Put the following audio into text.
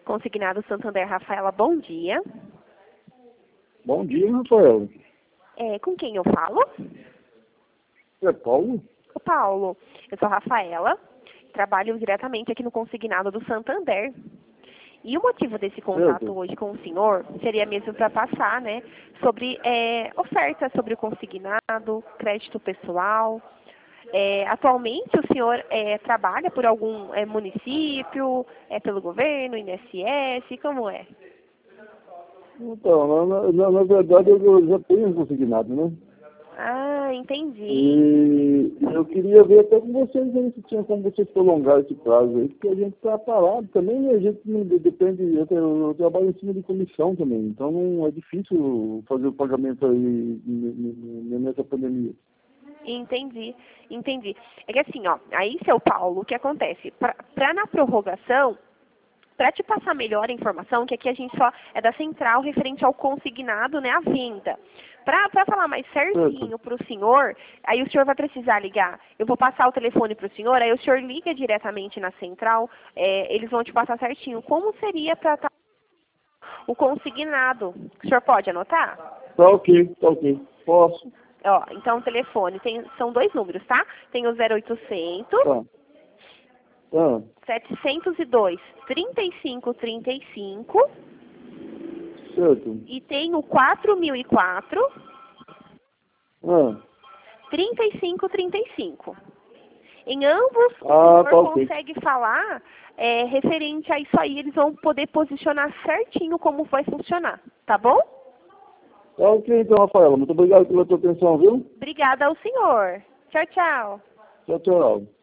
Consignado Santander, Rafaela, bom dia. Bom dia, Rafael. Com quem eu falo? É Paulo? O Paulo. Eu sou a Rafaela, trabalho diretamente aqui no Consignado do Santander. E o motivo desse contato hoje com o senhor seria mesmo para passar, né, sobre ofertas sobre o consignado, crédito pessoal. Atualmente o senhor trabalha por algum município, pelo governo, INSS, como é? Então, na verdade eu já tenho consignado, né? Ah, entendi. E eu queria ver até com vocês aí se tinha como vocês prolongar esse prazo aí, porque a gente está parado também, né? A gente não depende, eu trabalho em cima de comissão também, então não é difícil fazer o pagamento aí nessa pandemia. Entendi. É que assim, ó, aí, seu Paulo, o que acontece? Para na prorrogação, para te passar melhor a informação, que aqui a gente só é da central referente ao consignado, né, à venda. Para falar mais certinho para o senhor, aí o senhor vai precisar ligar. Eu vou passar o telefone para o senhor, aí o senhor liga diretamente na central, eles vão te passar certinho. Como seria para o consignado? O senhor pode anotar? Tá ok. Posso. Ó, então o telefone são 2 números, tá? Tem o 0800 702 3535 Certo. e tem o 4004 3535. Em ambos, o senhor consegue falar referente a isso aí, eles vão poder posicionar certinho como vai funcionar, tá bom? Tá ok, então, Rafaela. Muito obrigado pela tua atenção, viu? Obrigada ao senhor. Tchau, tchau. Tchau, tchau.